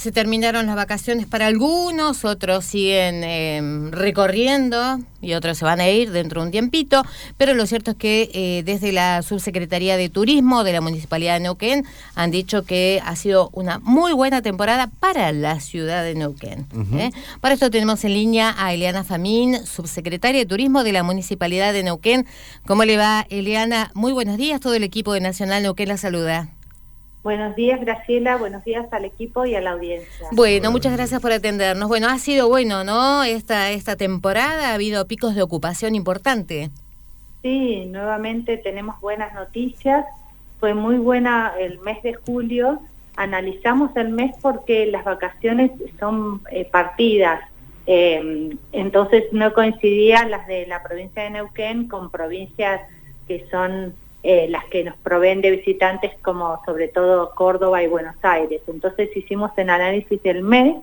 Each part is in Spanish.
se terminaron las vacaciones para algunos, otros siguen recorriendo y otros se van a ir dentro de un tiempito, pero lo cierto es que desde la Subsecretaría de Turismo de la Municipalidad de Neuquén han dicho que ha sido una muy buena temporada para la ciudad de Neuquén. Para esto tenemos en línea a Eliana Famín, Subsecretaria de Turismo de la Municipalidad de Neuquén. ¿Cómo le va, Eliana? Muy buenos días, todo el equipo de Nacional Neuquén la saluda. Buenos días, Graciela, buenos días al equipo y a la audiencia. Bueno, muchas gracias por atendernos. Bueno, ha sido bueno, ¿no? Esta temporada ha habido picos de ocupación importante. Sí, nuevamente tenemos buenas noticias. Fue muy buena el mes de julio. Analizamos el mes porque las vacaciones son partidas. Entonces no coincidían las de la provincia de Neuquén con provincias que son las que nos proveen de visitantes, como sobre todo Córdoba y Buenos Aires. Entonces hicimos el análisis del mes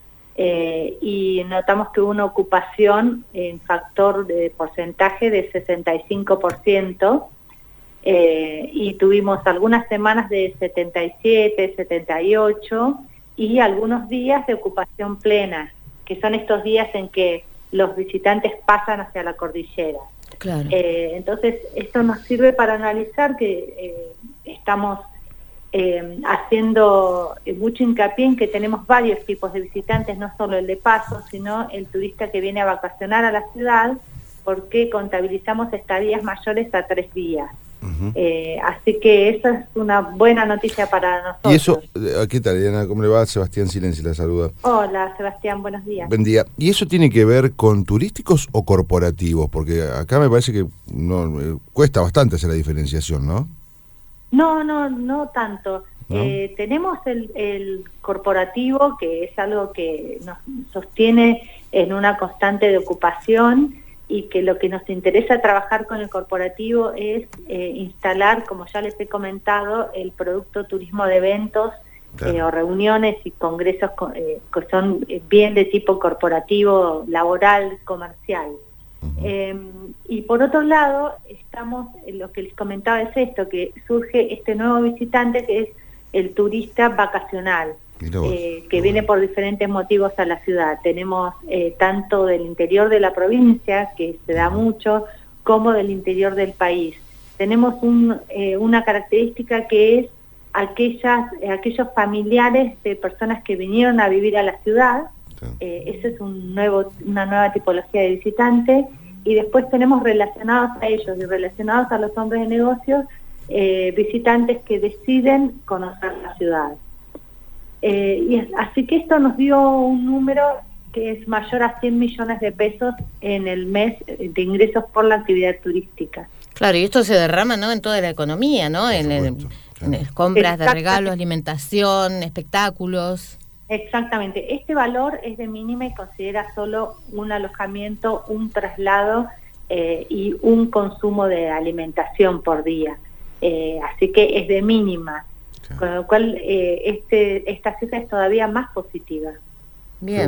y notamos que hubo una ocupación en factor de porcentaje de 65%, y tuvimos algunas semanas de 77, 78 y algunos días de ocupación plena, que son estos días en que los visitantes pasan hacia la cordillera. Claro. Entonces, esto nos sirve para analizar que estamos haciendo mucho hincapié en que tenemos varios tipos de visitantes, no solo el de paso, sino el turista que viene a vacacionar a la ciudad, porque contabilizamos estadías mayores a 3 días. Así que esa es una buena noticia para nosotros. Y eso, ¿qué tal, Eliana? ¿Cómo le va? Sebastián Silenzi la saluda. Hola, Sebastián, buenos días. Buen día. ¿Y eso tiene que ver con turísticos o corporativos? Porque acá me parece que no cuesta bastante hacer la diferenciación, ¿no? No tanto. ¿No? Tenemos el corporativo, que es algo que nos sostiene en una constante de ocupación, y que lo que nos interesa trabajar con el corporativo es instalar, como ya les he comentado, el producto turismo de eventos, claro, o reuniones y congresos que son bien de tipo corporativo, laboral, comercial. Y por otro lado, lo que les comentaba es esto, que surge este nuevo visitante que es el turista vacacional. Que viene por diferentes motivos a la ciudad. Tenemos tanto del interior de la provincia, que se da mucho, como del interior del país. Tenemos una característica que es aquellos familiares de personas que vinieron a vivir a la ciudad. Esa es una nueva tipología de visitante. Y después tenemos relacionados a ellos y relacionados a los hombres de negocios, visitantes que deciden conocer la ciudad. Así que esto nos dio un número que es mayor a 100 millones de pesos en el mes de ingresos por la actividad turística. Claro, y esto se derrama, ¿no?, en toda la economía, ¿no? En compras de regalos, alimentación, espectáculos. Exactamente. Este valor es de mínima y considera solo un alojamiento, un traslado y un consumo de alimentación por día. Así que es de mínima. Con lo cual esta cifra es todavía más positiva. Bien.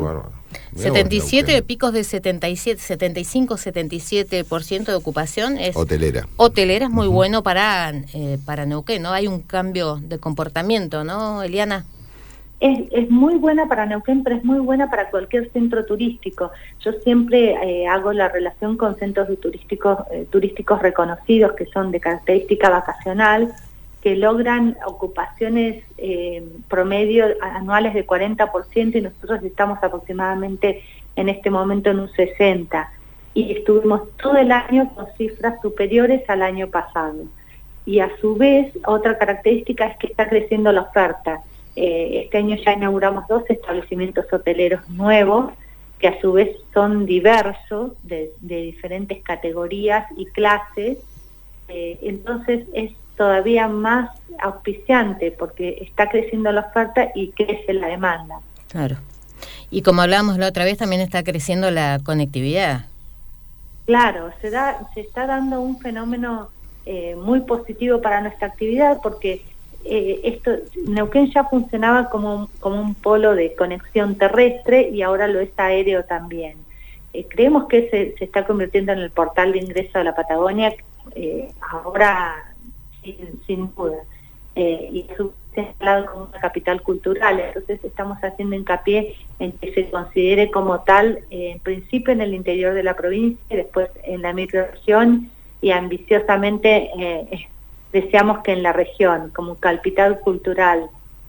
77 picos de 77, 75, 77% de ocupación es hotelera. Hotelera es muy bueno para Neuquén, ¿no? Hay un cambio de comportamiento, ¿no, Eliana? Es muy buena para Neuquén, pero es muy buena para cualquier centro turístico. Yo siempre hago la relación con centros turísticos reconocidos que son de característica vacacional, que logran ocupaciones promedio anuales de 40%, y nosotros estamos aproximadamente en este momento en un 60%, y estuvimos todo el año con cifras superiores al año pasado. Y a su vez, otra característica es que está creciendo la oferta. Este año ya inauguramos 2 establecimientos hoteleros nuevos, que a su vez son diversos, de diferentes categorías y clases. Entonces es todavía más auspiciante porque está creciendo la oferta y crece la demanda. Claro. Y como hablábamos la otra vez, también está creciendo la conectividad. Claro, se está dando un fenómeno muy positivo para nuestra actividad, porque Neuquén ya funcionaba como un polo de conexión terrestre y ahora lo es aéreo también. Creemos que se está convirtiendo en el portal de ingreso a la Patagonia, ahora sin duda. Y se ha instalado como una capital cultural. Entonces estamos haciendo hincapié en que se considere como tal, en principio en el interior de la provincia y después en la microrregión, y ambiciosamente deseamos que en la región, como capital cultural.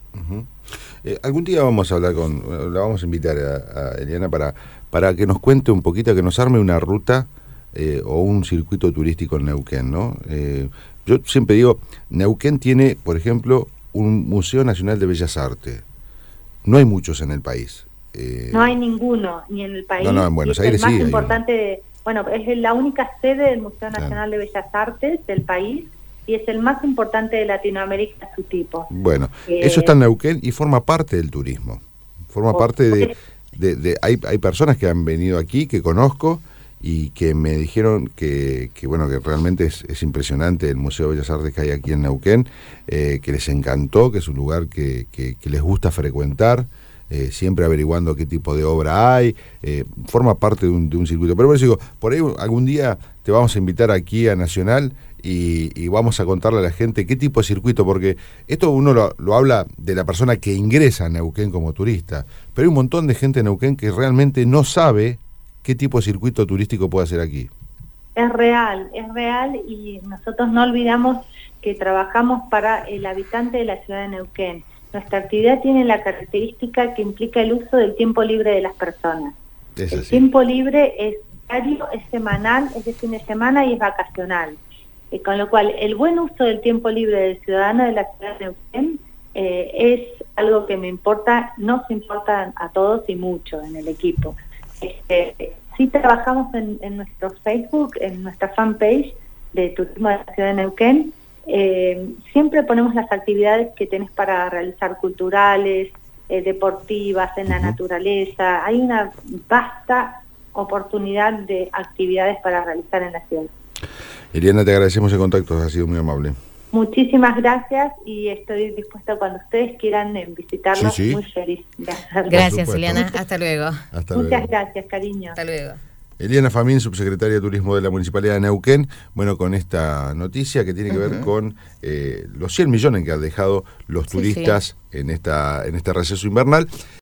Algún día vamos a hablar la vamos a invitar a Eliana para que nos cuente un poquito, que nos arme una ruta o un circuito turístico en Neuquén, ¿no? Yo siempre digo, Neuquén tiene, por ejemplo, un Museo Nacional de Bellas Artes. No hay muchos en el país. No hay ninguno, ni en el país. No, en Buenos Aires sí. El sí. más importante, es la única sede del Museo Nacional de Bellas Artes del país, y es el más importante de Latinoamérica a su tipo. Bueno, eso está en Neuquén y forma parte del turismo. Forma parte de hay personas que han venido aquí, que conozco, y que me dijeron que bueno, que realmente es impresionante el Museo de Bellas Artes que hay aquí en Neuquén, que les encantó, que es un lugar que les gusta frecuentar, siempre averiguando qué tipo de obra hay, forma parte de un circuito. Pero por eso digo, por ahí algún día te vamos a invitar aquí a Nacional y vamos a contarle a la gente qué tipo de circuito, porque esto uno lo habla de la persona que ingresa a Neuquén como turista, pero hay un montón de gente en Neuquén que realmente no sabe qué tipo de circuito turístico puede hacer aquí. Es real, y nosotros no olvidamos que trabajamos para el habitante de la ciudad de Neuquén. Nuestra actividad tiene la característica que implica el uso del tiempo libre de las personas. El tiempo libre es diario, es semanal, es de fin de semana y es vacacional. Con lo cual, el buen uso del tiempo libre del ciudadano de la ciudad de Neuquén es algo que nos importa a todos y mucho en el equipo. Sí trabajamos en nuestro Facebook, en nuestra fanpage de Turismo de la Ciudad de Neuquén. Siempre ponemos las actividades que tenés para realizar, culturales, deportivas, en la naturaleza. Hay una vasta oportunidad de actividades para realizar en la ciudad. Eliana, te agradecemos el contacto, has sido muy amable. Muchísimas gracias, y estoy dispuesta cuando ustedes quieran visitarlos. Sí. Muy feliz de hacerlo. Gracias, Eliana. Hasta luego. Muchas gracias, cariño. Hasta luego. Eliana Famín, subsecretaria de Turismo de la Municipalidad de Neuquén, bueno, con esta noticia que tiene que ver con los 100 millones que han dejado los turistas en este receso invernal.